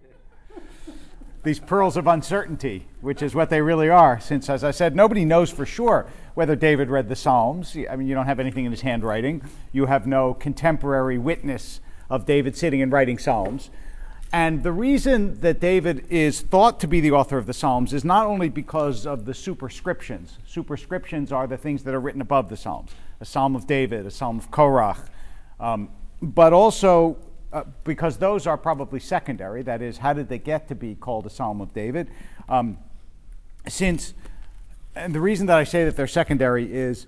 These pearls of uncertainty, which is what they really are, since, as I said, nobody knows for sure whether David read the Psalms. I mean, you don't have anything in his handwriting. You have no contemporary witness of David sitting and writing Psalms. And the reason that David is thought to be the author of the Psalms is not only because of the superscriptions. Superscriptions are the things that are written above the Psalms. A Psalm of David, a Psalm of Korach, but also because those are probably secondary. That is, how did they get to be called a Psalm of David? And the reason that I say that they're secondary is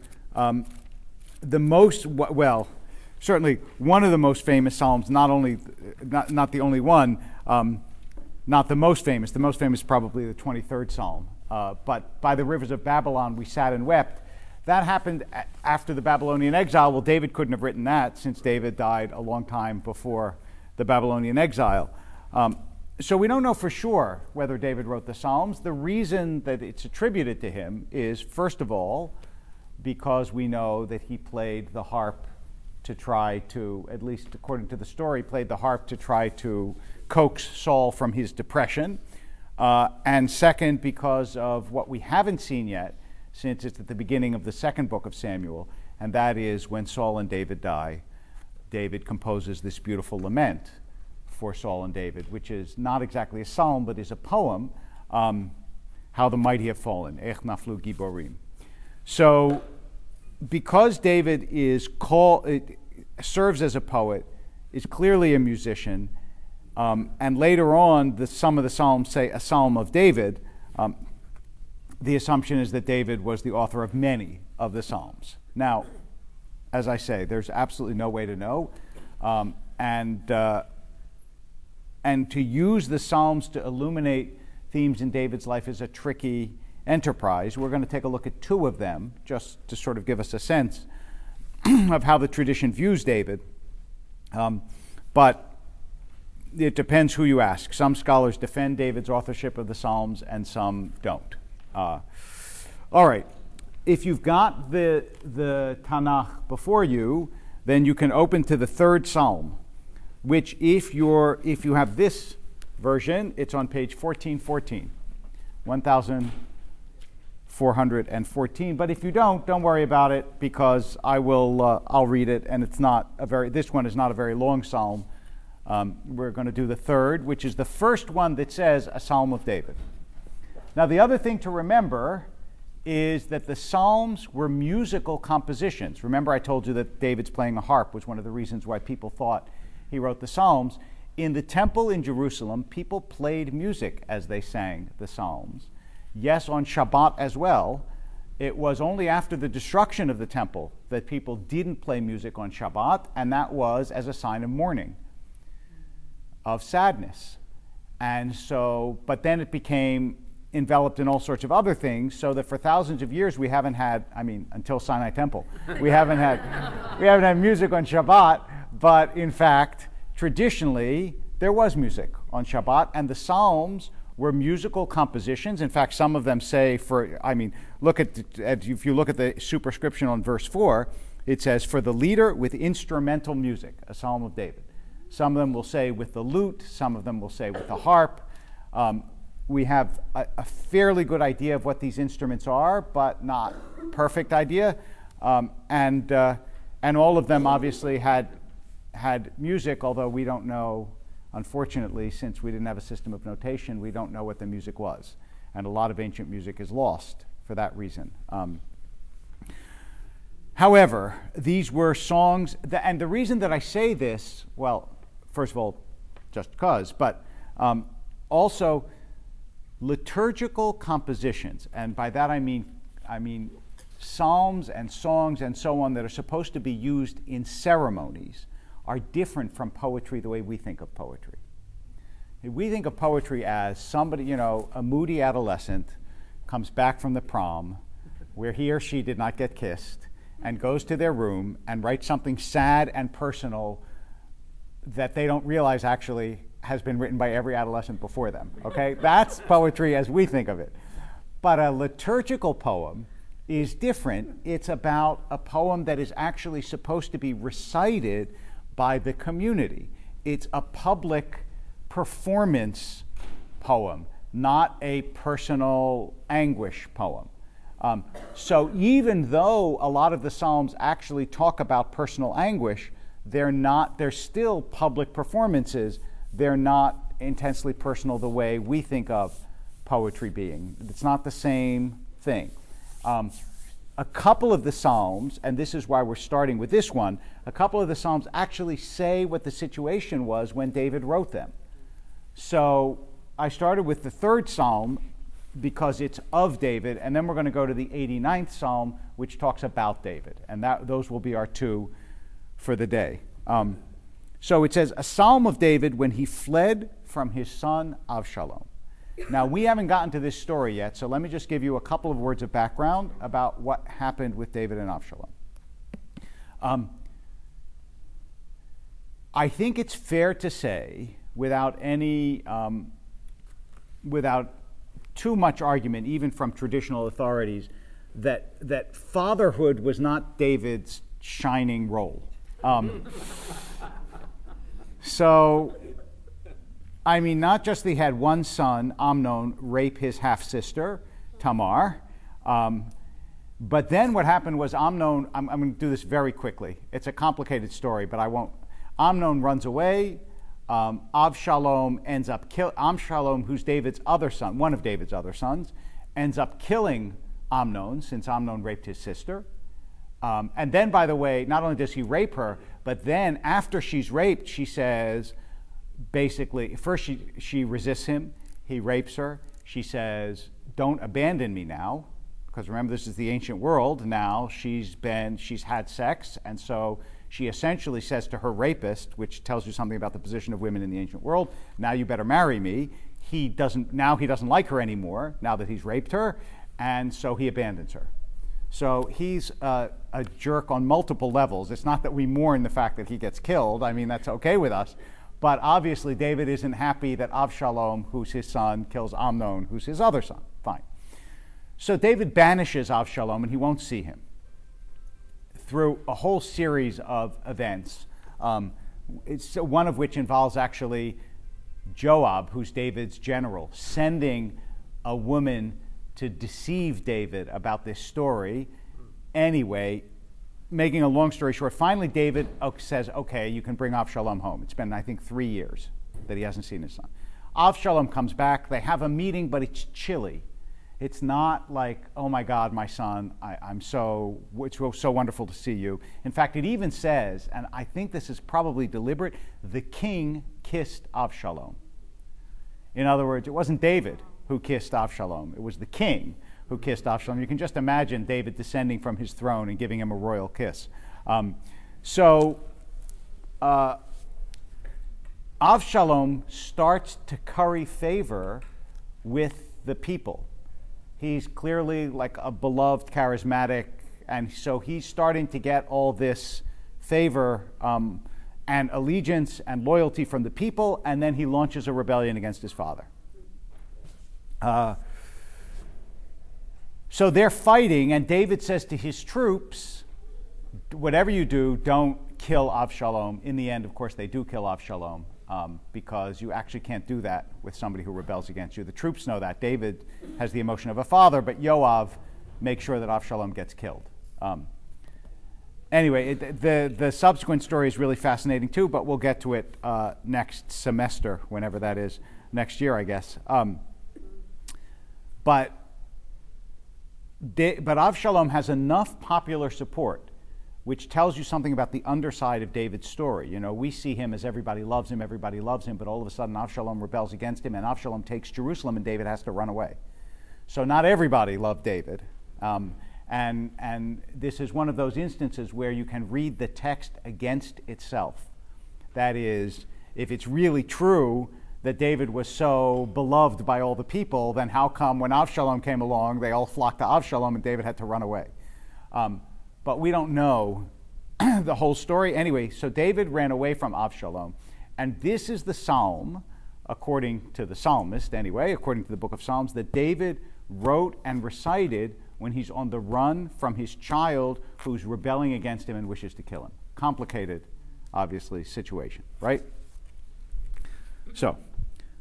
certainly one of the most famous Psalms, not the only one, not the most famous. The most famous is probably the 23rd Psalm. But by the rivers of Babylon we sat and wept. That happened after the Babylonian exile. Well, David couldn't have written that since David died a long time before the Babylonian exile. So we don't know for sure whether David wrote the Psalms. The reason that it's attributed to him is, first of all, because we know that he played the harp to try to, at least according to the story, played the harp to try to coax Saul from his depression. And second, because of what we haven't seen yet, since it's at the beginning of the second book of Samuel, and that is when Saul and David die, David composes this beautiful lament for Saul and David, which is not exactly a psalm, but is a poem, How the Mighty Have Fallen, Ech Naflu Giborim. So, because David serves as a poet, is clearly a musician, and later on, some of the psalms say a psalm of David, the assumption is that David was the author of many of the Psalms. Now, as I say, there's absolutely no way to know, and to use the Psalms to illuminate themes in David's life is a tricky enterprise. We're going to take a look at two of them, just to sort of give us a sense of how the tradition views David. But it depends who you ask. Some scholars defend David's authorship of the Psalms, and some don't. All right, if you've got the Tanakh before you, then you can open to the third Psalm, which if you have this version, it's on page 1414, 1414. But if you don't worry about it, because I'll read it, and this one is not a very long psalm. We're going to do the third, which is the first one that says a Psalm of David. Now, the other thing to remember is that the Psalms were musical compositions. Remember, I told you that David's playing a harp was one of the reasons why people thought he wrote the Psalms. In the temple in Jerusalem, people played music as they sang the Psalms. Yes, on Shabbat as well. It was only after the destruction of the temple that people didn't play music on Shabbat, and that was as a sign of mourning, of sadness. And so, but then it became enveloped in all sorts of other things, so that for thousands of years we haven't had, until Sinai Temple, we haven't had music on Shabbat, but in fact, traditionally, there was music on Shabbat, and the Psalms were musical compositions. In fact, some of them say if you look at the superscription on verse 4, it says, for the leader with instrumental music, a Psalm of David. Some of them will say with the lute, some of them will say with the harp. We have a fairly good idea of what these instruments are, but not perfect idea. And all of them obviously had music, although we don't know, unfortunately, since we didn't have a system of notation, we don't know what the music was. And a lot of ancient music is lost for that reason. However, these were songs, and the reason that I say this, well, first of all, just because, but also liturgical compositions, and by that I mean psalms and songs and so on that are supposed to be used in ceremonies, are different from poetry the way we think of poetry. We think of poetry as somebody, a moody adolescent comes back from the prom where he or she did not get kissed and goes to their room and writes something sad and personal that they don't realize actually has been written by every adolescent before them. Okay? That's poetry as we think of it. But a liturgical poem is different. It's about a poem that is actually supposed to be recited by the community. It's a public performance poem, not a personal anguish poem. So even though a lot of the Psalms actually talk about personal anguish, they're still public performances. They're not intensely personal the way we think of poetry being. It's not the same thing. A couple of the Psalms, and this is why we're starting with this one, a couple of the Psalms actually say what the situation was when David wrote them. So I started with the third Psalm because it's of David, and then we're going to go to the 89th Psalm, which talks about David, and those will be our two for the day. So it says, a Psalm of David when he fled from his son Avshalom. Now, we haven't gotten to this story yet, so let me just give you a couple of words of background about what happened with David and Avshalom. I think it's fair to say, without too much argument, even from traditional authorities, that fatherhood was not David's shining role. So, I mean, not just that he had one son, Amnon, rape his half-sister, Tamar, but then what happened was Amnon, I'm going to do this very quickly. It's a complicated story, but I won't. Amnon runs away. Avshalom ends up Avshalom, who's David's other son, one of David's other sons, ends up killing Amnon since Amnon raped his sister. And then, by the way, not only does he rape her, but then after she's raped, she says, basically, first she resists him, he rapes her, she says, don't abandon me now, because remember, this is the ancient world now, she's had sex, and so she essentially says to her rapist, which tells you something about the position of women in the ancient world, now you better marry me. He doesn't like her anymore, now that he's raped her, and so he abandons her. So he's a jerk on multiple levels. It's not that we mourn the fact that he gets killed. I mean, that's okay with us. But obviously, David isn't happy that Avshalom, who's his son, kills Amnon, who's his other son. Fine. So David banishes Avshalom, and he won't see him through a whole series of events, one of which involves actually Joab, who's David's general, sending a woman to deceive David about this story. Anyway, making a long story short, finally David says, okay, you can bring Avshalom home. It's been, I think, 3 years that he hasn't seen his son. Avshalom comes back. They have a meeting, but it's chilly. It's not like, oh my God, my son, it's so wonderful to see you. In fact, it even says, and I think this is probably deliberate, the king kissed Avshalom. In other words, it wasn't David who kissed Avshalom. It was the king who kissed Avshalom. You can just imagine David descending from his throne and giving him a royal kiss. Avshalom starts to curry favor with the people. He's clearly like a beloved, charismatic, and so he's starting to get all this favor and allegiance and loyalty from the people, and then he launches a rebellion against his father. So they're fighting, and David says to his troops, whatever you do, don't kill Avshalom. In the end, of course, they do kill Avshalom. Because you actually can't do that with somebody who rebels against you. The troops know that. David has the emotion of a father, but Yoav makes sure that Avshalom gets killed. Anyway, the subsequent story is really fascinating too, but we'll get to it next semester, whenever that is, next year, I guess. But Avshalom has enough popular support, which tells you something about the underside of David's story. You know, we see him as everybody loves him, but all of a sudden Avshalom rebels against him, and Avshalom takes Jerusalem, and David has to run away. So not everybody loved David. And this is one of those instances where you can read the text against itself. That is, if it's really true that David was so beloved by all the people, then how come when Avshalom came along, they all flocked to Avshalom and David had to run away? But we don't know the whole story. Anyway, so David ran away from Avshalom. And this is the psalm, according to the psalmist anyway, according to the book of Psalms, that David wrote and recited when he's on the run from his child who's rebelling against him and wishes to kill him. Complicated, obviously, situation, right? So,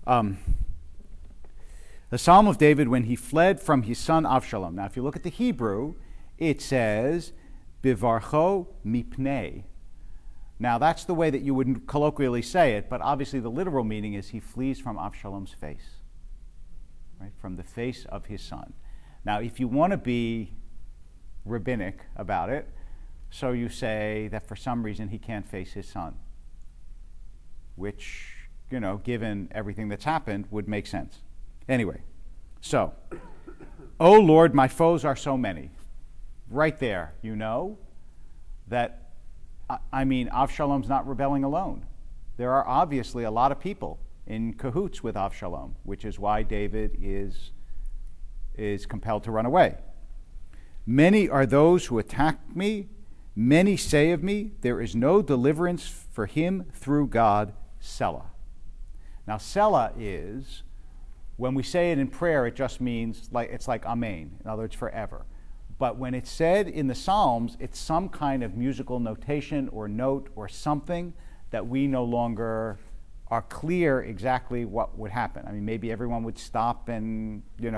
The Psalm of David when he fled from his son Avshalom. Now, if you look at the Hebrew, it says, Bivarcho mipnei. Now, that's the way that you would colloquially say it, but obviously the literal meaning is he flees from Avshalom's face, right? From the face of his son. Now, if you want to be rabbinic about it, so you say that for some reason he can't face his son, which, given everything that's happened, would make sense. Anyway, so, O Lord, my foes are so many. Right there, that, Avshalom's not rebelling alone. There are obviously a lot of people in cahoots with Avshalom, which is why David is compelled to run away. Many are those who attack me. Many say of me, there is no deliverance for him through God, Selah. Now, Selah is, when we say it in prayer, it just means, it's like Amen, in other words, forever. But when it's said in the Psalms, it's some kind of musical notation or note or something that we no longer are clear exactly what would happen. Maybe everyone would stop and, hit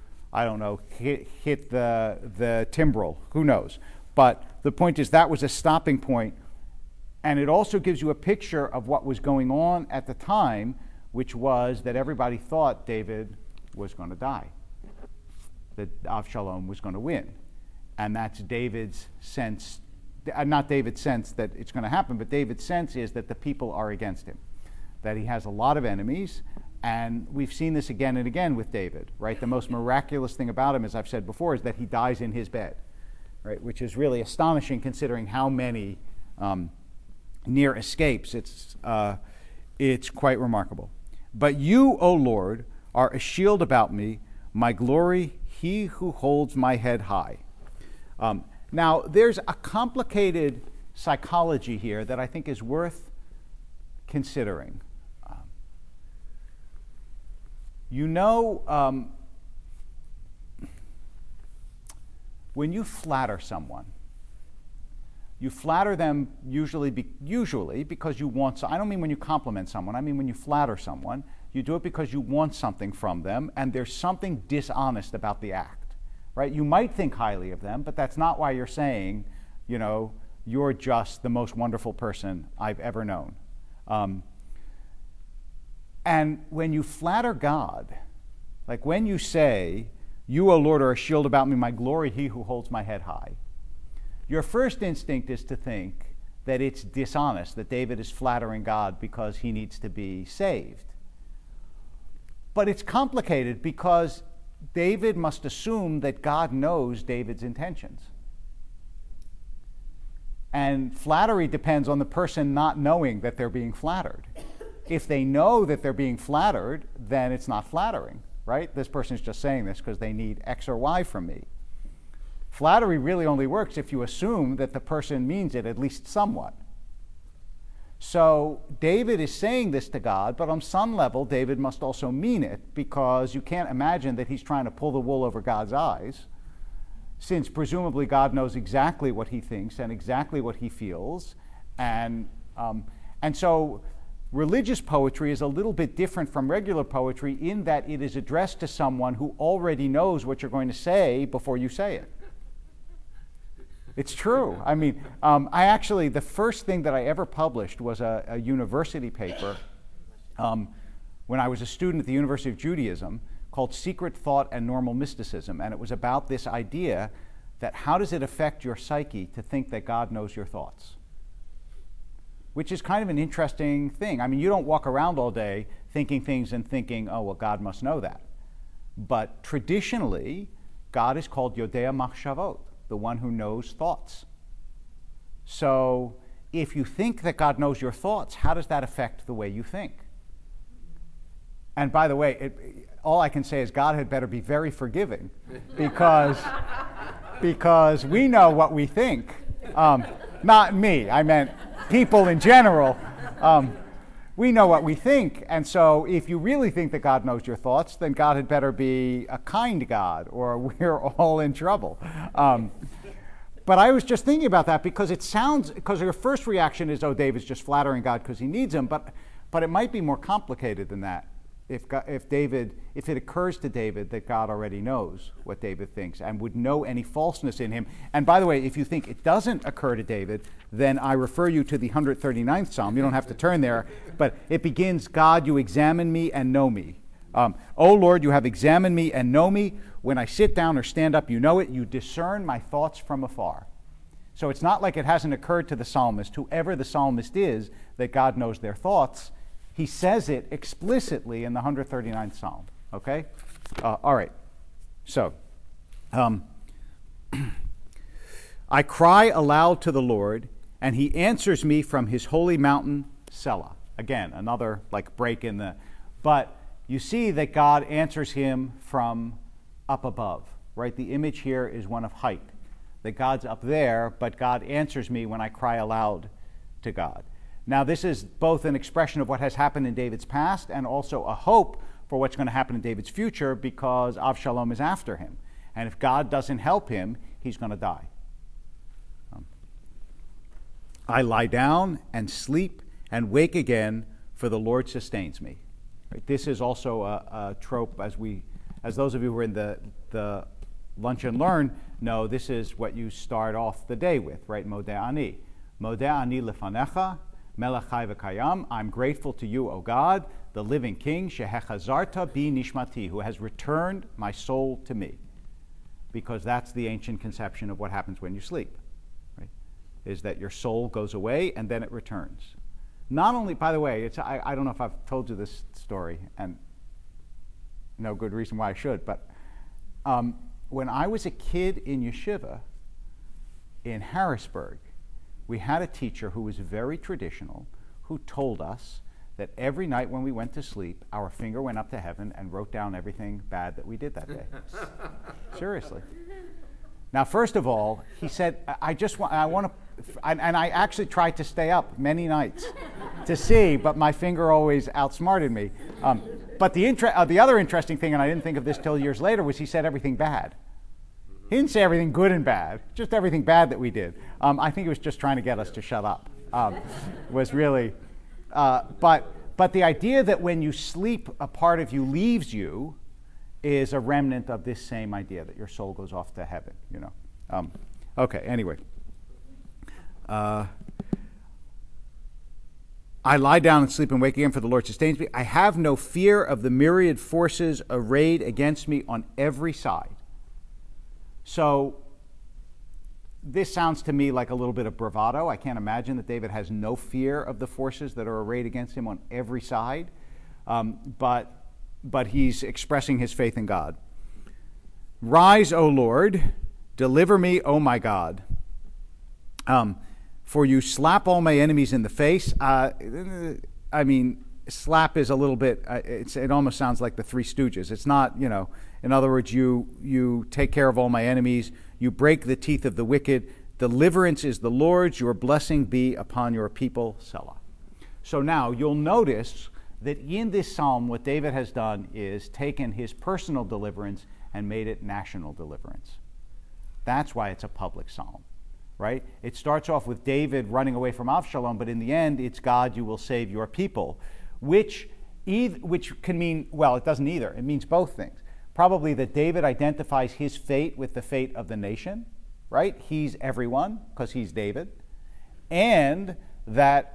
the timbrel. Who knows? But the point is that was a stopping point. And it also gives you a picture of what was going on at the time, which was that everybody thought David was going to die, that Avshalom was going to win. And that's David's sense, not David's sense that it's going to happen, but David's sense is that the people are against him, that he has a lot of enemies. And we've seen this again and again with David, right? The most miraculous thing about him, as I've said before, is that he dies in his bed, right? Which is really astonishing considering how many near escapes. It's quite remarkable. But you, O Lord, are a shield about me, my glory, he who holds my head high. Now, there's a complicated psychology here that I think is worth considering. When you flatter someone, you flatter them usually because you want. I don't mean when you compliment someone. I mean when you flatter someone, you do it because you want something from them, and there's something dishonest about the act, right? You might think highly of them, but that's not why you're saying, you're just the most wonderful person I've ever known. And when you flatter God, like when you say, you, O Lord, are a shield about me, my glory, he who holds my head high, your first instinct is to think that it's dishonest, that David is flattering God because he needs to be saved. But it's complicated because David must assume that God knows David's intentions. And flattery depends on the person not knowing that they're being flattered. If they know that they're being flattered, then it's not flattering, right? This person is just saying this because they need X or Y from me. Flattery really only works if you assume that the person means it at least somewhat. So David is saying this to God, but on some level, David must also mean it, because you can't imagine that he's trying to pull the wool over God's eyes, since presumably God knows exactly what he thinks and exactly what he feels. And so religious poetry is a little bit different from regular poetry in that it is addressed to someone who already knows what you're going to say before you say it. It's true. The first thing that I ever published was a university paper when I was a student at the University of Judaism called Secret Thought and Normal Mysticism. And it was about this idea that how does it affect your psyche to think that God knows your thoughts? Which is kind of an interesting thing. You don't walk around all day thinking things and thinking, oh, well, God must know that. But traditionally, God is called Yodea Machshavot, the one who knows thoughts. So if you think that God knows your thoughts, how does that affect the way you think? And by the way, all I can say is God had better be very forgiving, because we know what we think. Not me, I meant people in general. We know what we think, and so if you really think that God knows your thoughts, then God had better be a kind God, or we're all in trouble. But I was just thinking about that because your first reaction is, oh, David's just flattering God because he needs him, but it might be more complicated than that. if it occurs to David that God already knows what David thinks and would know any falseness in him. And by the way, if you think it doesn't occur to David, then I refer you to the 139th Psalm. You don't have to turn there, but it begins, God, you examine me and know me. O Lord, you have examined me and know me. When I sit down or stand up, you know it. You discern my thoughts from afar. So it's not like it hasn't occurred to the psalmist, whoever the psalmist is, that God knows their thoughts. He says it explicitly in the 139th Psalm. Okay? All right. So, I cry aloud to the Lord, and he answers me from his holy mountain, Selah. Again, another like break in the... But you see that God answers him from up above, right? The image here is one of height. That God's up there, but God answers me when I cry aloud to God. Now, this is both an expression of what has happened in David's past and also a hope for what's going to happen in David's future, because Avshalom is after him. And if God doesn't help him, he's going to die. I lie down and sleep and wake again, for the Lord sustains me. Right? This is also a trope, as those of you who are in the Lunch and Learn know, this is what you start off the day with, right? Modeh ani. Modeh ani lefanecha, melech chai v'kayam. I'm grateful to you, O God, the living King, shehechazarta bi nishmati, who has returned my soul to me. Because that's the ancient conception of what happens when you sleep, right? Is that your soul goes away and then it returns. Not only, by the way, I don't know if I've told you this story, and no good reason why I should, but when I was a kid in yeshiva in Harrisburg, we had a teacher who was very traditional, who told us that every night when we went to sleep, our finger went up to heaven and wrote down everything bad that we did that day. Seriously. Now, first of all, he said, I actually tried to stay up many nights to see, but my finger always outsmarted me. But the other interesting thing, and I didn't think of this till years later, was he said everything bad. He didn't say everything good and bad, just everything bad that we did. I think he was just trying to get us to shut up. Was really, but the idea that when you sleep, a part of you leaves you, is a remnant of this same idea that your soul goes off to heaven. You know. Okay. Anyway. I lie down and sleep and wake again, for the Lord sustains me. I have no fear of the myriad forces arrayed against me on every side. So this sounds to me like a little bit of bravado. I can't imagine that David has no fear of the forces that are arrayed against him on every side. But he's expressing his faith in God. Rise, O Lord, deliver me, O my God. For you slap all my enemies in the face. I mean, slap is a little bit, it almost sounds like the Three Stooges. It's not, in other words, you take care of all my enemies. You break the teeth of the wicked. Deliverance is the Lord's. Your blessing be upon your people. Selah. So now you'll notice that in this psalm, what David has done is taken his personal deliverance and made it national deliverance. That's why it's a public psalm. Right? It starts off with David running away from Avshalom, but in the end, it's God, you will save your people, which can mean, well, it doesn't either. It means both things. Probably that David identifies his fate with the fate of the nation, right? He's everyone because he's David, and that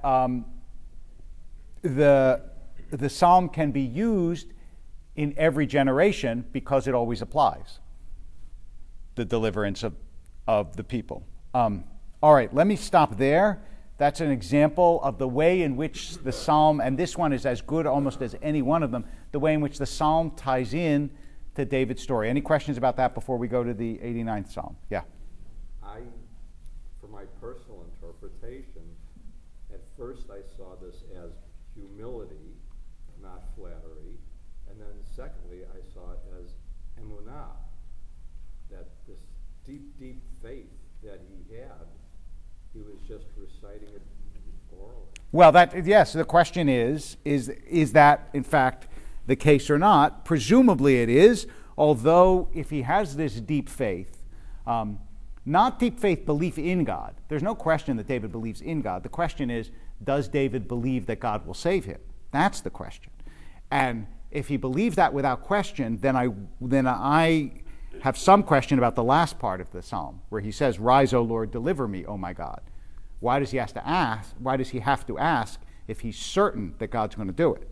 the psalm can be used in every generation because it always applies. The deliverance of the people. All right, let me stop there. That's an example of the way in which the psalm, and this one is as good almost as any one of them, the way in which the psalm ties in to David's story. Any questions about that before we go to the 89th psalm? Yeah. For my personal interpretation, at first I saw this as humility, not flattery, and then secondly I saw it as emunah, that this deep, deep faith that he was just reciting it orally. Well, yes, the question is that in fact the case or not? Presumably it is, although if he has this deep faith, not deep faith belief in God. There's no question that David believes in God. The question is, does David believe that God will save him? That's the question. And if he believes that without question, then I have some question about the last part of the psalm, where he says, "Rise, O Lord, deliver me, O my God." Why does he have to ask? Why does he have to ask if he's certain that God's going to do it?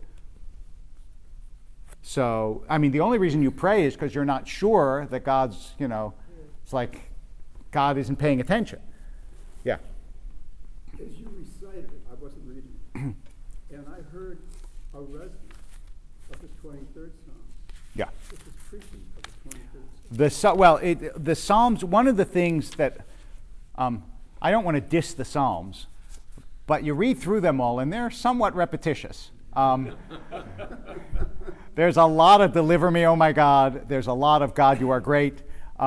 So, I mean, the only reason you pray is because you're not sure that God's, it's like God isn't paying attention. Yeah. As you recited it, I wasn't reading it, and I heard a resident of the 23rd Psalm. Yeah. This is preaching of the 23rd Psalm. The Psalms, one of the things that, I don't want to diss the Psalms, but you read through them all, and they're somewhat repetitious. There's a lot of "deliver me, oh my God." There's a lot of "God, you are great."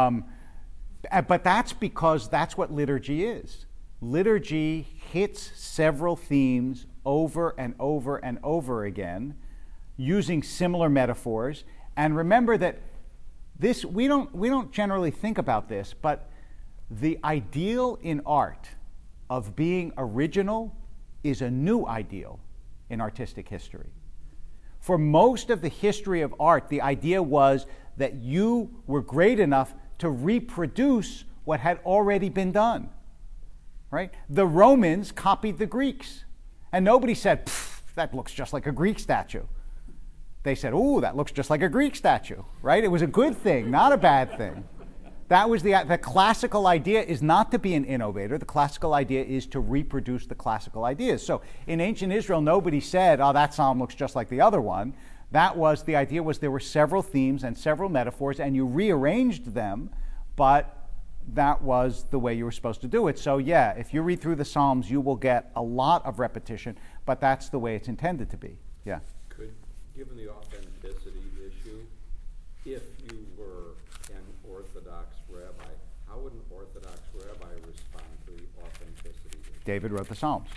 But that's because that's what liturgy is. Liturgy hits several themes over and over and over again, using similar metaphors. And remember that this, we don't generally think about this, but the ideal in art of being original is a new ideal in artistic history. For most of the history of art, the idea was that you were great enough to reproduce what had already been done. Right? The Romans copied the Greeks, and nobody said, "That looks just like a Greek statue." They said, "Ooh, that looks just like a Greek statue." Right? It was a good thing, not a bad thing. That was the classical idea is not to be an innovator. The classical idea is to reproduce the classical ideas. So in ancient Israel, nobody said, "Oh, that psalm looks just like the other one." The idea was there were several themes and several metaphors, and you rearranged them, but that was the way you were supposed to do it. So yeah, if you read through the Psalms, you will get a lot of repetition, but that's the way it's intended to be. Yeah. Given the authenticity issue, if you were an Orthodox rabbi, how would an Orthodox rabbi respond to the authenticity issue? David wrote the Psalms.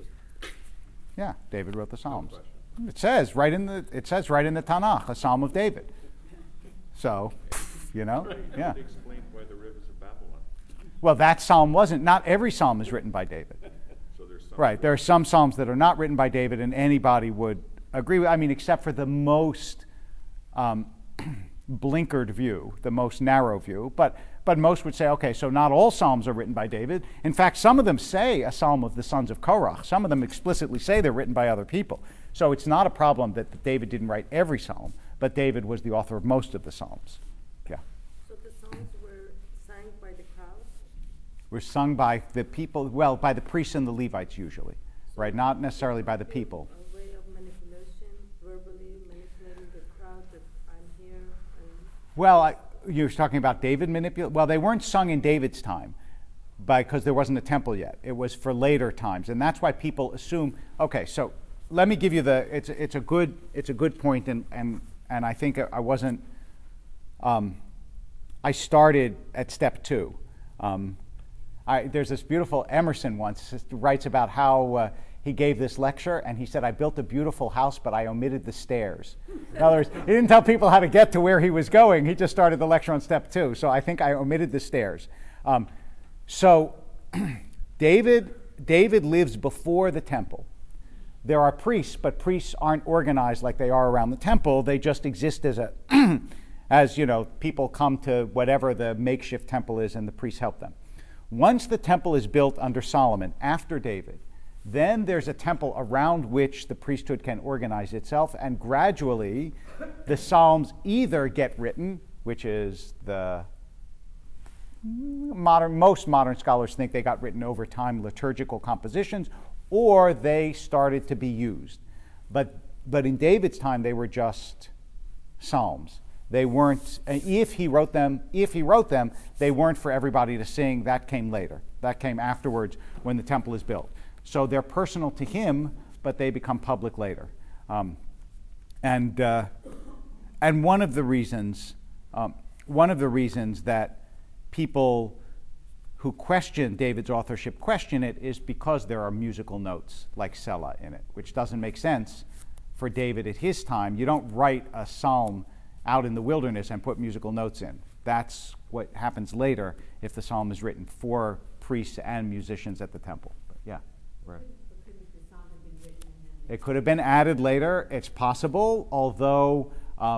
Yeah, David wrote the Psalms. No It says right in the Tanakh, a Psalm of David. So, yeah. Explain why the rivers of Babylon. Well, that psalm wasn't. Not every psalm is written by David. So there's some Right. There are some psalms that are not written by David, and anybody would agree with. I mean, except for the most blinkered view, the most narrow view. But most would say, okay, so not all psalms are written by David. In fact, some of them say a psalm of the sons of Korach. Some of them explicitly say they're written by other people. So it's not a problem that David didn't write every psalm, but David was the author of most of the psalms. Yeah. So the songs were sang by the crowd? Were sung by the people, well, by the priests and the Levites usually, right? Not necessarily by the people. A way of manipulation, verbally manipulating the crowd that I'm here. Well, you were talking about David manipulate. Well, they weren't sung in David's time, because there wasn't a temple yet. It was for later times, and that's why people assume. Okay, so let me give you it's a good point, and I think I wasn't. I started at step 2. There's this beautiful Emerson once writes about how he gave this lecture, and he said, "I built a beautiful house, but I omitted the stairs." In other words, he didn't tell people how to get to where he was going. He just started the lecture on step 2. So I think I omitted the stairs. So David lives before the temple. There are priests, but priests aren't organized like they are around the temple. They just exist as people come to whatever the makeshift temple is, and the priests help them. Once the temple is built under Solomon, after David, then there's a temple around which the priesthood can organize itself, and gradually the Psalms either get written, which is most modern scholars think they got written over time, liturgical compositions, or they started to be used. But in David's time, they were just psalms. They weren't. If he wrote them, they weren't for everybody to sing. That came later. That came afterwards when the temple is built. So they're personal to him, but they become public later. And one of the reasons that people who question David's authorship question it is because there are musical notes like Selah in it, which doesn't make sense for David at his time. You don't write a psalm out in the wilderness and put musical notes in. That's what happens later if the psalm is written for priests and musicians at the temple. But yeah, right. But couldn't the psalm have been written and then It could have been added later. It's possible, although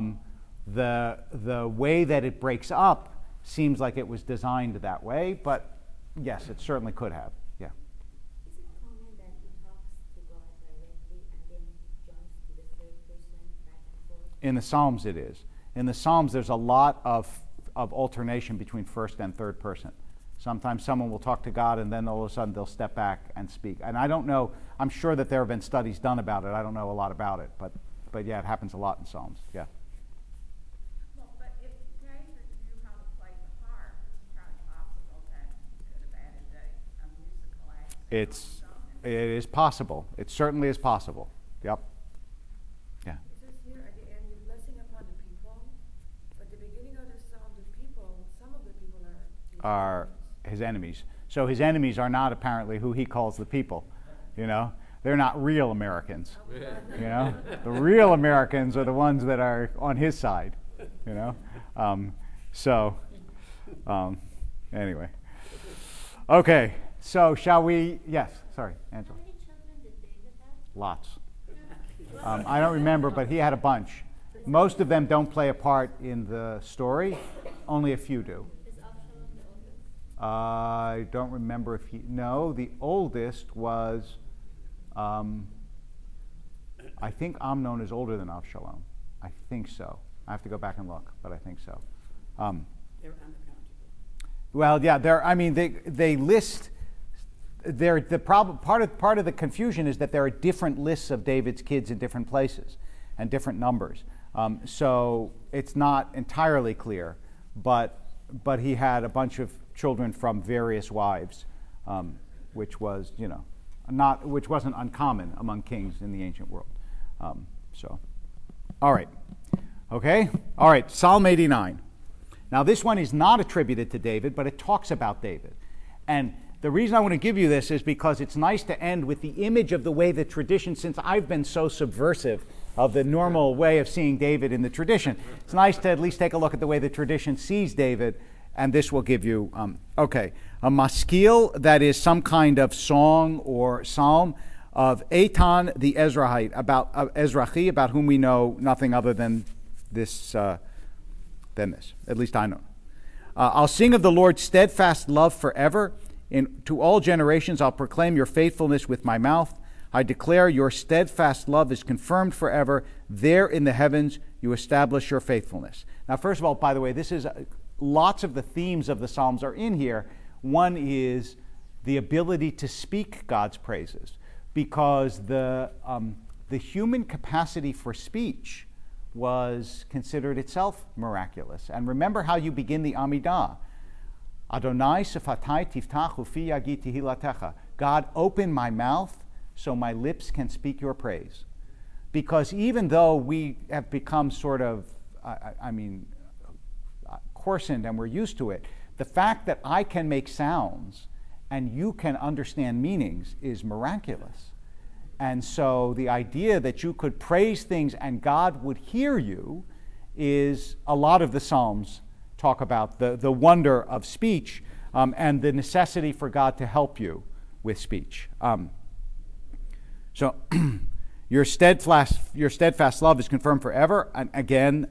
the way that it breaks up seems like it was designed that way. But yes, it certainly could have. Yeah. Is it common that he talks to God directly and then jumps to the third person back and forth? In the Psalms, it is. In the Psalms, there's a lot of alternation between first and third person. Sometimes someone will talk to God and then all of a sudden they'll step back and speak. And I don't know, I'm sure that there have been studies done about it. I don't know a lot about it, but yeah, it happens a lot in Psalms. Yeah. Well, but if David knew how to play the harp, it's probably possible that he could have added a musical accent. It is possible. It certainly is possible. Yep. Yeah. It says here at the end, your blessing upon the people. But the beginning of the psalm, the people, some of the people are His enemies. So his enemies are not apparently who he calls the people. They're not real Americans. The real Americans are the ones that are on his side. Anyway. Okay. So shall we? Yes. Sorry, Angela. How many children did David have? Lots. I don't remember, but he had a bunch. Most of them don't play a part in the story. Only a few do. Is Absalom the oldest? I don't remember if he... No, the oldest was... I think Amnon is older than Avshalom. I think so. I have to go back and look, but I think so. they're unaccountable. Well, yeah, they list... The problem, part of the confusion is that there are different lists of David's kids in different places and different numbers. So it's not entirely clear, but he had a bunch of children from various wives, which was, which wasn't uncommon among kings in the ancient world. All right, okay, all right. Psalm 89. Now this one is not attributed to David, but it talks about David, and the reason I want to give you this is because it's nice to end with the image of the way the tradition, since I've been so subversive of the normal way of seeing David in the tradition. It's nice to at least take a look at the way the tradition sees David, and this will give you, a maskil, that is some kind of song or psalm of Eitan the Ezrahite, Ezrahi, about whom we know nothing other than this, at least I know. I'll sing of the Lord's steadfast love forever. To all generations I'll proclaim your faithfulness with my mouth. I declare your steadfast love is confirmed forever. There in the heavens you establish your faithfulness. Now, first of all, by the way, this is lots of the themes of the Psalms are in here. One is the ability to speak God's praises, because the human capacity for speech was considered itself miraculous. And remember how you begin the Amidah. Adonai sefatai tiftach ufi yagi tehilatecha. God, open my mouth so my lips can speak your praise. Because even though we have become sort of, coarsened and we're used to it, the fact that I can make sounds and you can understand meanings is miraculous. And so the idea that you could praise things and God would hear you is a lot of the Psalms talk about the wonder of speech and the necessity for God to help you with speech. So your steadfast love is confirmed forever. And again,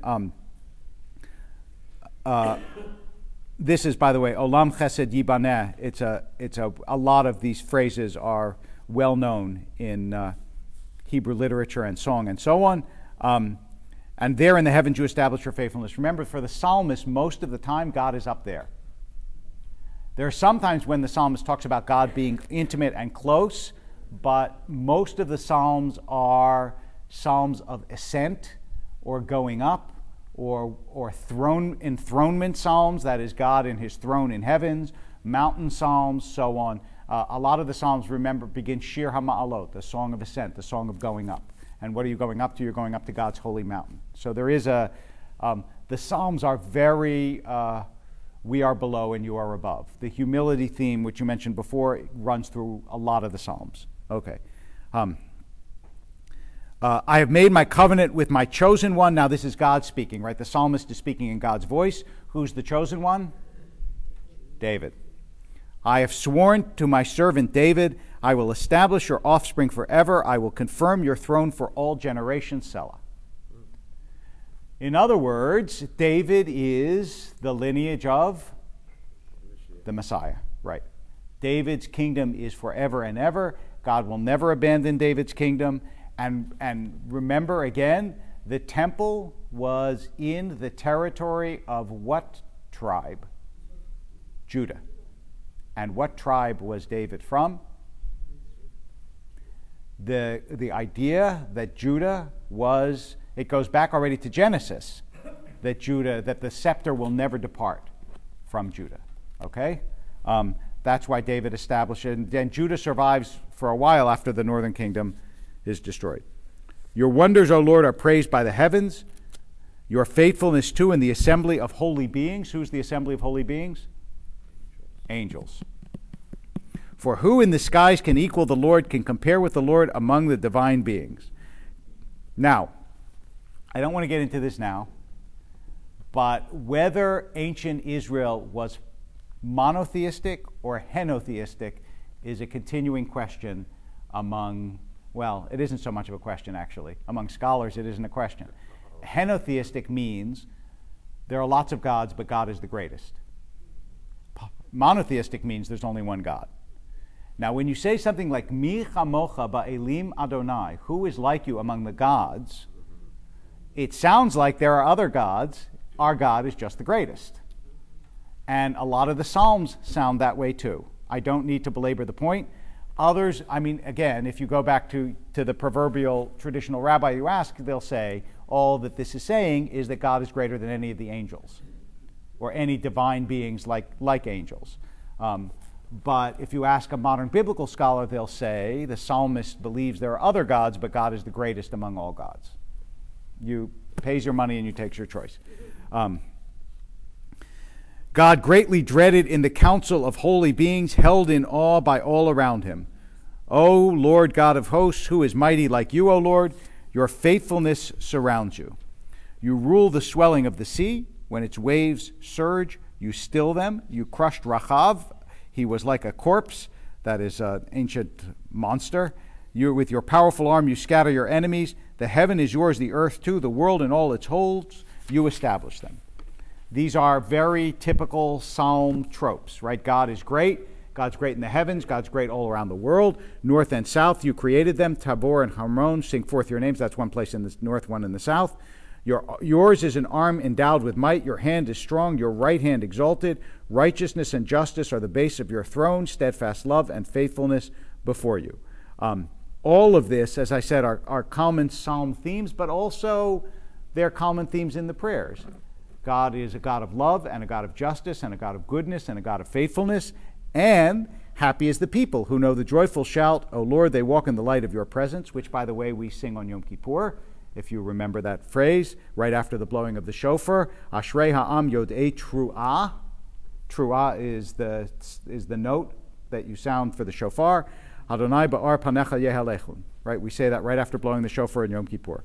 this is, by the way, Olam Chesed Yibaneh. It's a lot of these phrases are well known in Hebrew literature and song and so on. And there in the heavens you establish your faithfulness. Remember, for the psalmist, most of the time God is up there. There are some times when the psalmist talks about God being intimate and close, but most of the psalms are psalms of ascent or going up or enthronement psalms, that is God in his throne in heavens, mountain psalms, so on. A lot of the psalms, remember, begin Shir HaMa'alot, the song of ascent, the song of going up. And what are you going up to? You're going up to God's holy mountain. So there is the Psalms are very, we are below and you are above. The humility theme, which you mentioned before, runs through a lot of the Psalms. Okay. I have made my covenant with my chosen one. Now this is God speaking, right? The psalmist is speaking in God's voice. Who's the chosen one? David. I have sworn to my servant David, I will establish your offspring forever. I will confirm your throne for all generations, Selah. In other words, David is the lineage of the Messiah, right? David's kingdom is forever and ever. God will never abandon David's kingdom. And remember again, the temple was in the territory of what tribe? Judah. And what tribe was David from? The idea that Judah was, it goes back already to Genesis, that the scepter will never depart from Judah. Okay? That's why David established it. And then Judah survives for a while after the northern kingdom is destroyed. Your wonders, O Lord, are praised by the heavens. Your faithfulness, too, in the assembly of holy beings. Who's the assembly of holy beings? Angels. For who in the skies can equal the Lord, can compare with the Lord among the divine beings? Now, I don't want to get into this now, but whether ancient Israel was monotheistic or henotheistic is a continuing question among, well, it isn't so much of a question actually. Among scholars, it isn't a question. Henotheistic means there are lots of gods, but God is the greatest. Monotheistic means there's only one God. Now, when you say something like Mi chamocha ba'elim Adonai, who is like you among the gods, it sounds like there are other gods. Our God is just the greatest. And a lot of the Psalms sound that way too. I don't need to belabor the point. Others, I mean, again, if you go back to the proverbial traditional rabbi you ask, they'll say, all that this is saying is that God is greater than any of the angels or any divine beings like angels. But if you ask a modern biblical scholar, they'll say the psalmist believes there are other gods, but God is the greatest among all gods. You pays your money and you takes your choice. God greatly dreaded in the council of holy beings, held in awe by all around him. O Lord God of hosts, who is mighty like you, O Lord? Your faithfulness surrounds you. You rule the swelling of the sea. When its waves surge, you still them. You crushed Rachav. He was like a corpse, that is an ancient monster. With your powerful arm, you scatter your enemies. The heaven is yours, the earth too, the world and all its holds. You establish them. These are very typical psalm tropes, right? God is great. God's great in the heavens. God's great all around the world. North and south, you created them. Tabor and Hermon, sing forth your names. That's one place in the north, one in the south. Yours is an arm endowed with might. Your hand is strong, your right hand exalted. Righteousness and justice are the base of your throne. Steadfast love and faithfulness before you. All of this, as I said, are common psalm themes, but also they're common themes in the prayers. God is a God of love and a God of justice and a God of goodness and a God of faithfulness. And happy is the people who know the joyful shout, O Lord, they walk in the light of your presence, which, by the way, we sing on Yom Kippur, if you remember that phrase, right after the blowing of the shofar. Ashrei ha'am yodei tru'ah. Tru'ah is the note that you sound for the shofar. Adonai ba'ar panecha yehalechun. Right, we say that right after blowing the shofar in Yom Kippur.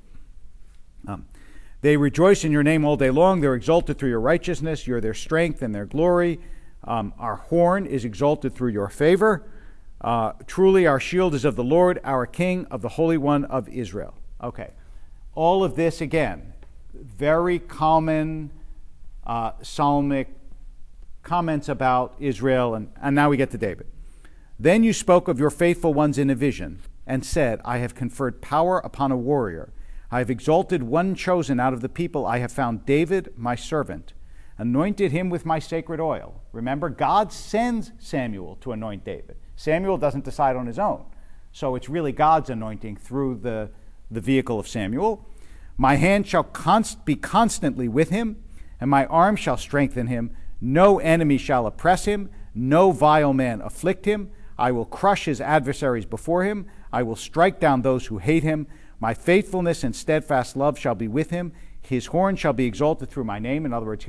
They rejoice in your name all day long. They're exalted through your righteousness. You're their strength and their glory. Our horn is exalted through your favor. Truly our shield is of the Lord, our King, of the Holy One of Israel. Okay. All of this, again, very common psalmic comments about Israel. And now we get to David. Then you spoke of your faithful ones in a vision and said, I have conferred power upon a warrior. I have exalted one chosen out of the people. I have found David, my servant, anointed him with my sacred oil. Remember, God sends Samuel to anoint David. Samuel doesn't decide on his own. So it's really God's anointing through the vehicle of Samuel. My hand shall be constantly with him, and my arm shall strengthen him. No enemy shall oppress him. No vile man afflict him. I will crush his adversaries before him. I will strike down those who hate him. My faithfulness and steadfast love shall be with him. His horn shall be exalted through my name. In other words,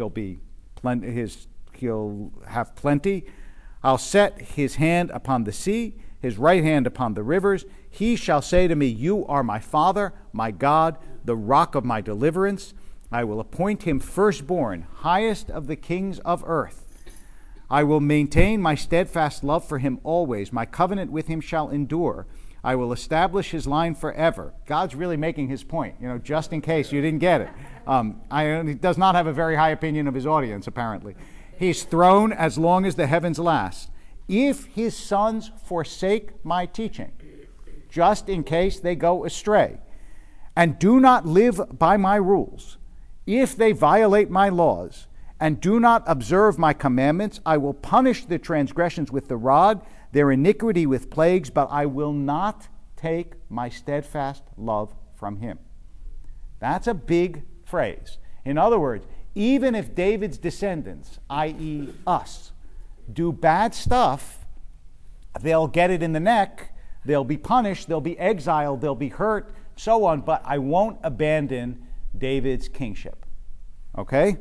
he'll have plenty. I'll set his hand upon the sea, his right hand upon the rivers. He shall say to me, you are my Father, my God, the rock of my deliverance. I will appoint him firstborn, highest of the kings of earth. I will maintain my steadfast love for him always. My covenant with him shall endure. I will establish his line forever. God's really making his point, just in case you didn't get it. He does not have a very high opinion of his audience, apparently. His throne as long as the heavens last. If his sons forsake my teaching, just in case they go astray, and do not live by my rules, if they violate my laws, and do not observe my commandments, I will punish their transgressions with the rod, their iniquity with plagues, but I will not take my steadfast love from him. That's a big phrase. In other words, even if David's descendants, i.e. us, do bad stuff, they'll get it in the neck, they'll be punished, they'll be exiled, they'll be hurt, so on, but I won't abandon David's kingship. Okay?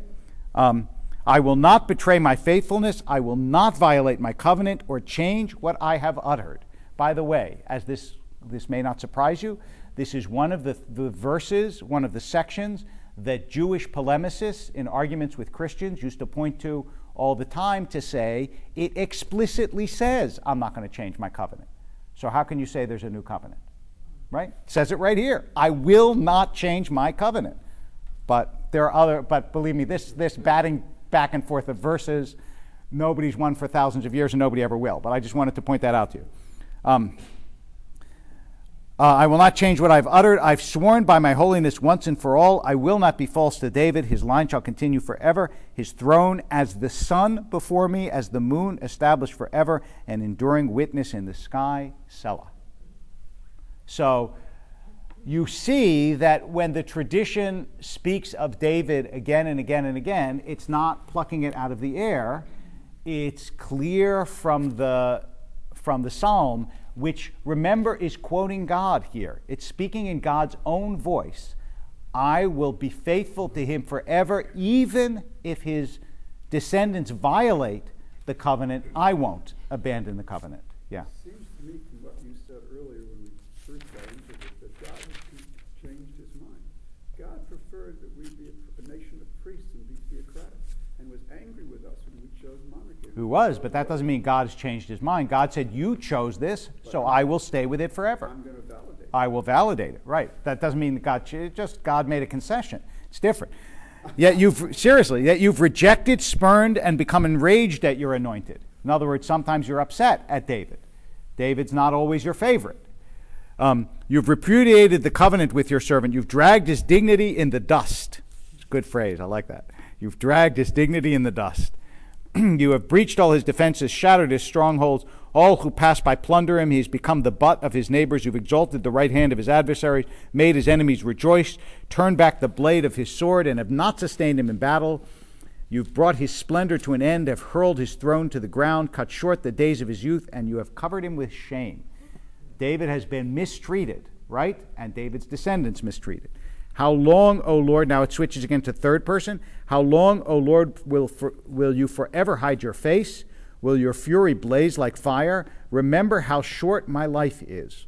I will not betray my faithfulness. I will not violate my covenant or change what I have uttered. By the way, as this may not surprise you, this is one of the verses, one of the sections that Jewish polemicists in arguments with Christians used to point to all the time to say, it explicitly says, I'm not going to change my covenant. So how can you say there's a new covenant? Right? It says it right here. I will not change my covenant. But believe me, this batting back and forth of verses, nobody's won for thousands of years and nobody ever will. But I just wanted to point that out to you. I will not change what I've uttered. I've sworn by my holiness once and for all. I will not be false to David. His line shall continue forever. His throne as the sun before me, as the moon established forever, an enduring witness in the sky. Selah. So you see that when the tradition speaks of David again and again and again, it's not plucking it out of the air. It's clear from the psalm, which, remember, is quoting God here. It's speaking in God's own voice. I will be faithful to him forever, even if his descendants violate the covenant. I won't abandon the covenant. Yeah. Seems to me from what you said earlier when we first got into it, that God has changed his mind. God preferred that we be a nation of priests and be theocratic, and was angry with us when we chose monarchy. Who was, but that doesn't mean God has changed his mind. God said, you chose this, so I will stay with it forever. I'm going to validate it. I will validate it, right. That doesn't mean that God made a concession. It's different. Yet you've rejected, spurned, and become enraged at your anointed. In other words, sometimes you're upset at David. David's not always your favorite. You've repudiated the covenant with your servant. You've dragged his dignity in the dust. It's a good phrase. I like that. You've dragged his dignity in the dust. You have breached all his defenses, shattered his strongholds. All who pass by plunder him. He has become the butt of his neighbors. You've exalted the right hand of his adversaries, made his enemies rejoice, turned back the blade of his sword, and have not sustained him in battle. You've brought his splendor to an end, have hurled his throne to the ground, cut short the days of his youth, and you have covered him with shame. David has been mistreated, right? And David's descendants mistreated. How long, O Lord, now it switches again to third person. How long, O Lord, will you forever hide your face? Will your fury blaze like fire? Remember how short my life is.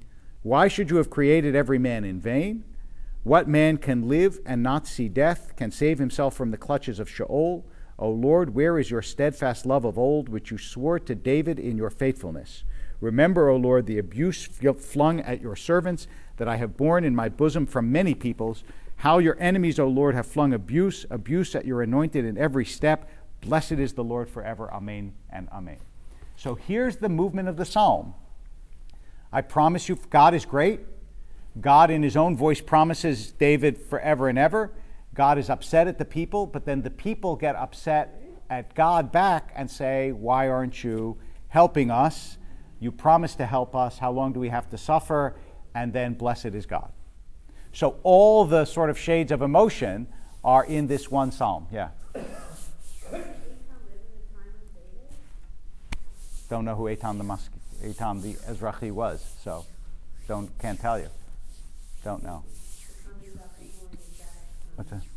Why should you have created every man in vain? What man can live and not see death, can save himself from the clutches of Sheol? O Lord, where is your steadfast love of old, which you swore to David in your faithfulness? Remember, O Lord, the abuse flung at your servants that I have borne in my bosom from many peoples, how your enemies, O Lord, have flung abuse at your anointed in every step. Blessed is the Lord forever. Amen and amen. So here's the movement of the psalm. I promise you, God is great. God in his own voice promises David forever and ever. God is upset at the people, but then the people get upset at God back and say, why aren't you helping us? You promised to help us. How long do we have to suffer? And then blessed is God. So all the sort of shades of emotion are in this one psalm. Yeah. Don't know who Eitan the Ezrahi was, so can't tell you. Don't know. What's that?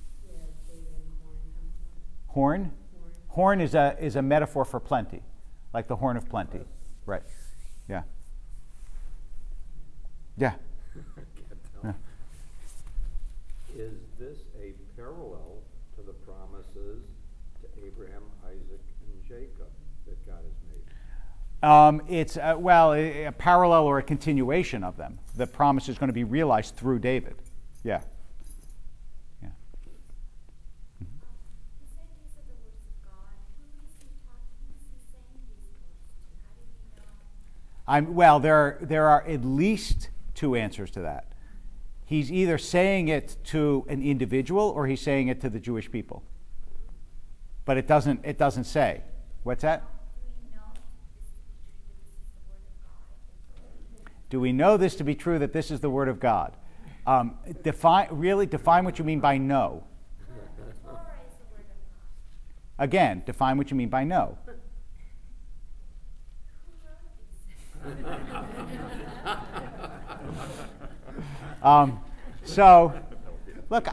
Horn? Horn is a metaphor for plenty, like the horn of plenty. Right. Yeah. Yeah. Yeah. Is this a parallel to the promises to Abraham, Isaac, and Jacob that God has made? It's, a parallel or a continuation of them. The promise is going to be realized through David. Yeah. Yeah. You said these are the words of God. Who is he saying these words to? How do we know? There are at least two answers to that. He's either saying it to an individual or he's saying it to the Jewish people. But it doesn't say. What's that? Do we know this to be true that this is the word of God? Do we know this to be true that this is the word of God? Define what you mean by no. The Torah is the word of God. Again, define what you mean by no. Who wrote these? So, look,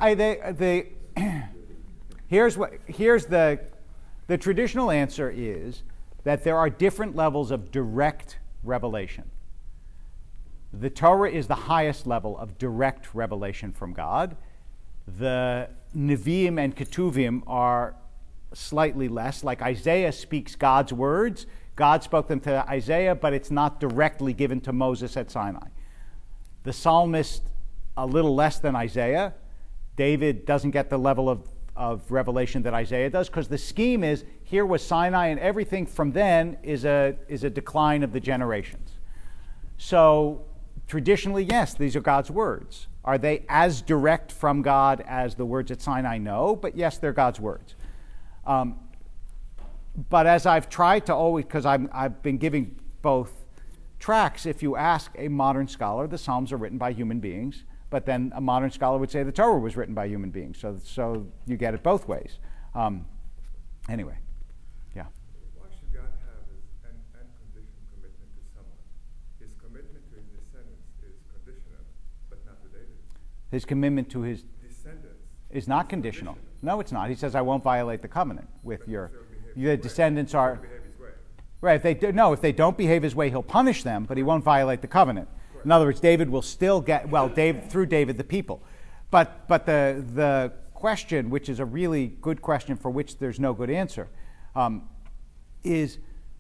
here's the traditional answer is that there are different levels of direct revelation. The Torah is the highest level of direct revelation from God. The Nevi'im and Ketuvim are slightly less. Like Isaiah speaks God's words. God spoke them to Isaiah, but it's not directly given to Moses at Sinai. The psalmist, a little less than Isaiah. David doesn't get the level of revelation that Isaiah does, because the scheme is, here was Sinai, and everything from then is a decline of the generations. So traditionally, yes, these are God's words. Are they as direct from God as the words at Sinai? No, but yes, they're God's words. But as I've tried to always, because I've been giving both tracks, if you ask a modern scholar, the Psalms are written by human beings, but then a modern scholar would say the Torah was written by human beings. So you get it both ways. Anyway, yeah. Why should God have an unconditional commitment to someone? His commitment to his descendants is conditional, but not to David. His commitment to his Descendants is not conditional. No, it's not. He says, I won't violate the covenant with your descendants are. behave his way. Right. If they don't behave his way, he'll punish them, but he won't violate the covenant. In other words, David will still get, through David, the people. But the question, which is a really good question for which there's no good answer, is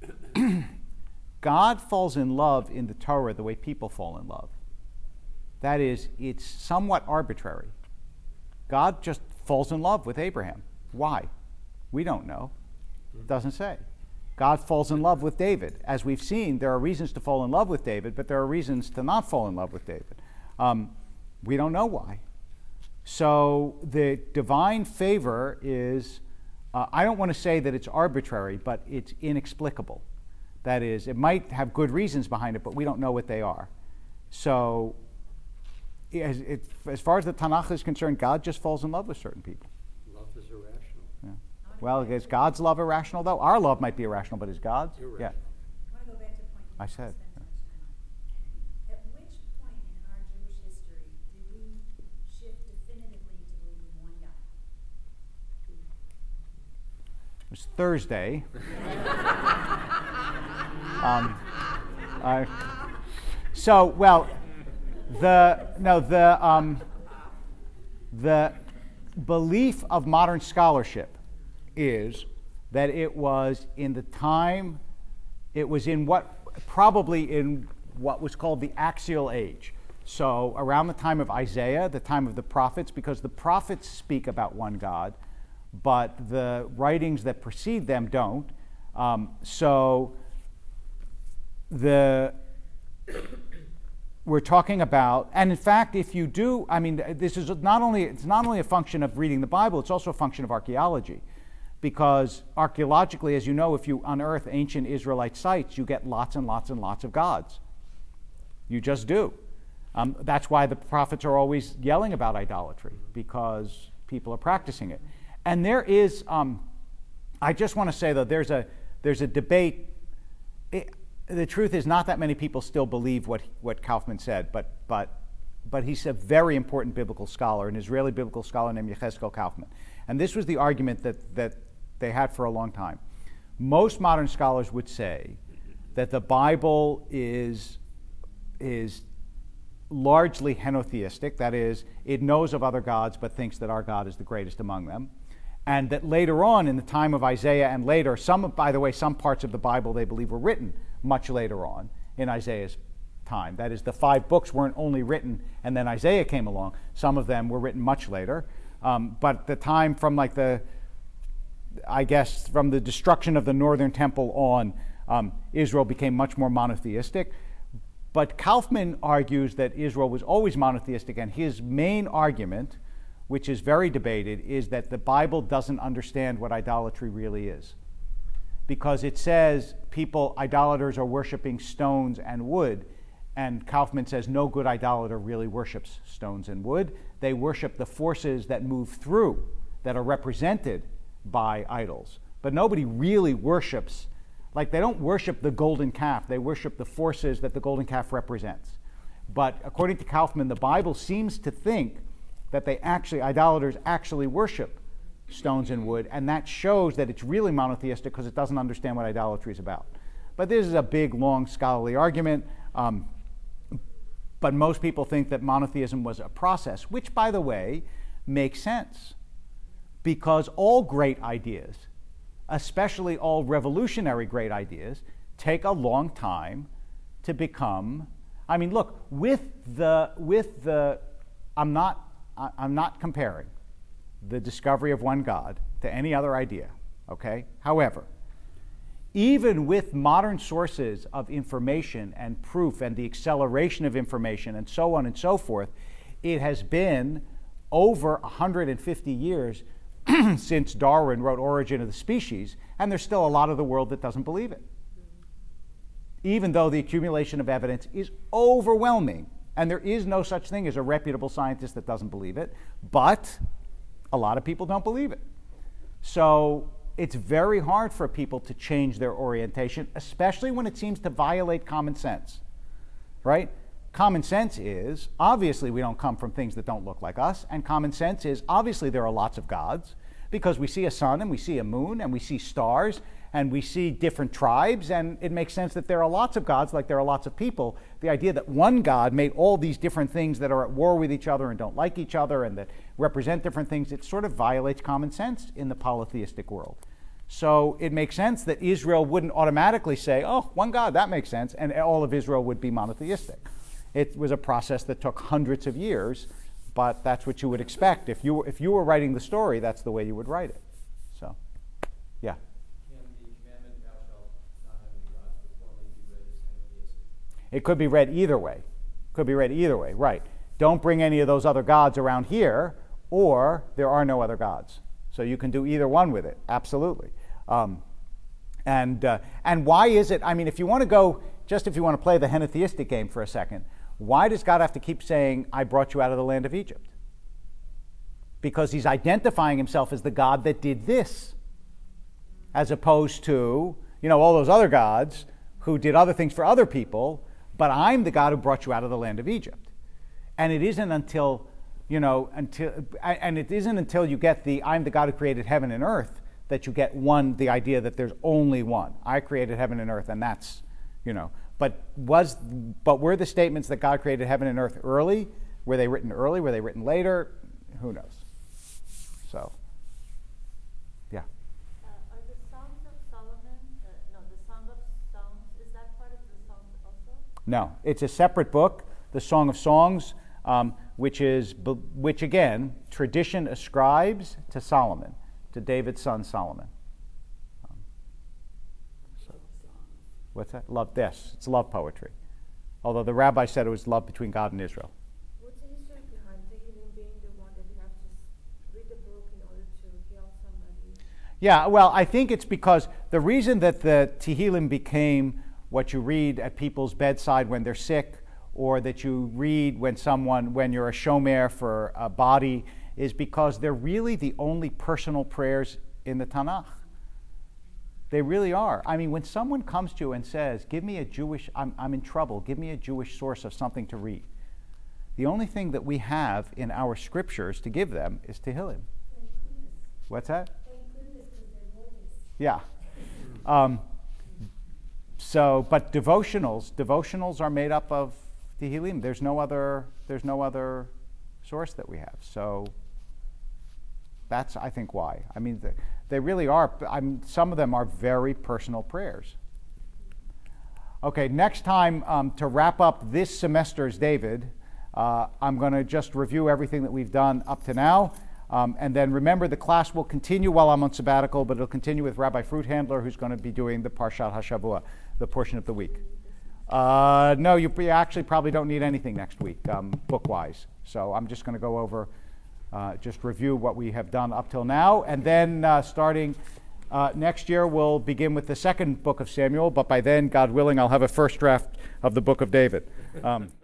God falls in love in the Torah the way people fall in love. That is, it's somewhat arbitrary. God just falls in love with Abraham. Why? We don't know. It doesn't say. God falls in love with David. As we've seen, there are reasons to fall in love with David, but there are reasons to not fall in love with David. We don't know why. So the divine favor is, I don't want to say that it's arbitrary, but it's inexplicable. That is, it might have good reasons behind it, but we don't know what they are. So as far as the Tanakh is concerned, God just falls in love with certain people. Love is irrational. Yeah. Well, is God's love irrational, though? Our love might be irrational, but is God's? Irrational. Yeah. I want to go back to a point you I said. spent so much time on. At which point in our Jewish history did we shift definitively to believing one God? It was Thursday. The belief of modern scholarship is that it was in the time, it was in probably in what was called the axial age. So around the time of Isaiah, the time of the prophets, because the prophets speak about one God, but the writings that precede them don't. We're talking about, and in fact, if you do, this is it's not only a function of reading the Bible, it's also a function of archaeology. Because archaeologically, as you know, if you unearth ancient Israelite sites, you get lots and lots and lots of gods. You just do. That's why the prophets are always yelling about idolatry, because people are practicing it. And there is, I just want to say, though, there's a debate. The truth is, not that many people still believe what Kaufman said, but he's a very important biblical scholar, an Israeli biblical scholar named Yechezkel Kaufman. And this was the argument that they had for a long time. Most modern scholars would say that the Bible is largely henotheistic, that is, it knows of other gods but thinks that our God is the greatest among them. And that later on, in the time of Isaiah and later, by the way, some parts of the Bible they believe were written much later on in Isaiah's time. That is, the 5 books weren't only written and then Isaiah came along. Some of them were written much later. But the time from from the destruction of the northern temple on, Israel became much more monotheistic. But Kaufman argues that Israel was always monotheistic, and his main argument, which is very debated, is that the Bible doesn't understand what idolatry really is. Because it says idolaters are worshiping stones and wood, and Kaufman says no good idolater really worships stones and wood. They worship the forces that move through, that are represented by idols. But nobody really worships, they don't worship the golden calf, they worship the forces that the golden calf represents. But according to Kaufman, the Bible seems to think that idolaters actually worship stones and wood, and that shows that it's really monotheistic because it doesn't understand what idolatry is about. But this is a big, long, scholarly argument. But most people think that monotheism was a process, which, by the way, makes sense. Because all great ideas, especially all revolutionary great ideas, take a long time to become. I mean, look, I'm not comparing the discovery of one God to any other idea, okay? However, even with modern sources of information and proof and the acceleration of information and so on and so forth, it has been over 150 years since Darwin wrote Origin of the Species, and there's still a lot of the world that doesn't believe it. Even though the accumulation of evidence is overwhelming, and there is no such thing as a reputable scientist that doesn't believe it, but a lot of people don't believe it. So it's very hard for people to change their orientation, especially when it seems to violate common sense, right? Common sense is, obviously we don't come from things that don't look like us, and common sense is, obviously there are lots of gods, because we see a sun and we see a moon and we see stars and we see different tribes, and it makes sense that there are lots of gods like there are lots of people. The idea that one God made all these different things that are at war with each other and don't like each other and that represent different things, it sort of violates common sense in the polytheistic world. So it makes sense that Israel wouldn't automatically say, oh, one God, that makes sense, and all of Israel would be monotheistic. It was a process that took hundreds of years, but that's what you would expect. If you were writing the story, that's the way you would write it. So, yeah. Can the commandment, thou shalt not have any gods, formally be read as monotheistic? It could be read either way. Could be read either way, right. Don't bring any of those other gods around here, or there are no other gods. So you can do either one with it, absolutely. And why is it, I mean, if you want to play the henotheistic game for a second, why does God have to keep saying, I brought you out of the land of Egypt? Because he's identifying himself as the God that did this, as opposed to, all those other gods who did other things for other people, but I'm the God who brought you out of the land of Egypt. And it isn't until you get the I'm the God who created heaven and earth that you get the idea that there's only one. I created heaven and earth, and that's, But were the statements that God created heaven and earth early? Were they written early? Were they written later? Who knows? So, yeah. Are the Songs of Solomon, the Song of Songs, is that part of the Songs also? No, it's a separate book, the Song of Songs, which again, tradition ascribes to Solomon, to David's son Solomon. What's that? Love. Yes, it's love poetry. Although the rabbi said it was love between God and Israel. What's the history behind Tehillim being the one that you have to read the book in order to heal somebody? Yeah, well, I think it's because the reason that the Tehillim became what you read at people's bedside when they're sick, or that you read when you're a shomer for a body, is because they're really the only personal prayers in the Tanakh. They really are. I mean, when someone comes to you and says, give me a Jewish, I'm in trouble, give me a Jewish source of something to read, the only thing that we have in our scriptures to give them is Tehillim. What's that? Yeah. But devotionals are made up of Tehillim. There's no other source that we have. So, That's, I think, why. I mean, they really are. Some of them are very personal prayers. Okay, next time, to wrap up this semester's David, I'm going to just review everything that we've done up to now. And then remember, the class will continue while I'm on sabbatical, but it'll continue with Rabbi Fruithandler, who's going to be doing the Parshat HaShavua, the portion of the week. No, you actually probably don't need anything next week, book-wise. So I'm just going to go over, just review what we have done up till now. And then starting next year, we'll begin with the second book of Samuel. But by then, God willing, I'll have a first draft of the book of David.